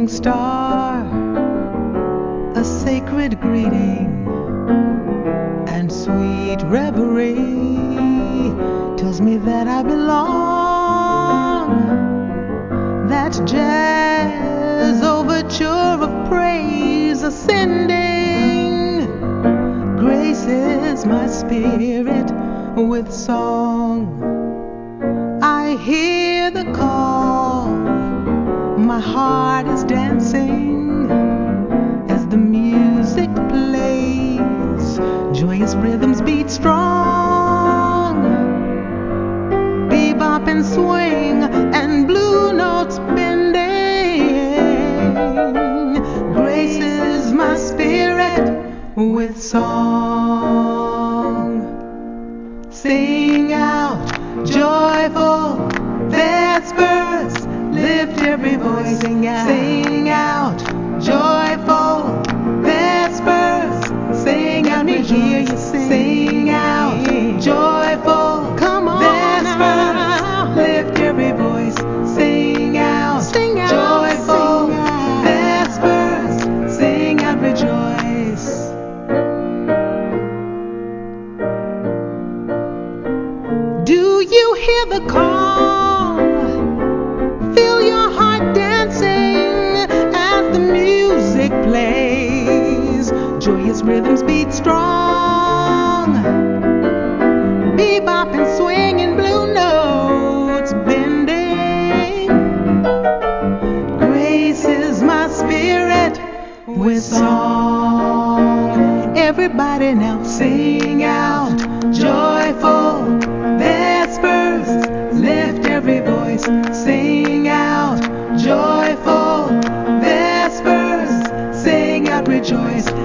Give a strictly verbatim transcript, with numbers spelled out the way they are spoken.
morning star, a sacred greeting and sweet reverie tells me that I belong. That jazz overture of praise ascending graces my spirit with song. I hear the call, my heart is dancing as the music plays. Joyous rhythms beat strong, bebop and swing and blue notes bending graces my spirit with song. Sing out joyful vespers, lift every voice, sing out, sing out joyful vespers, sing out, we hear you sing, sing out joyful, come on vespers, now. Lift every voice, sing out, sing out joyful sing out. Vespers, sing out, rejoice. Do you hear the call? Feel your heart dancing as the music plays. Joyous rhythms beat strong, bebop and swing and blue notes bending graces my spirit with song. Everybody now sing out joyful vespers, lift every voice, sing out joyful vespers, sing out, rejoice.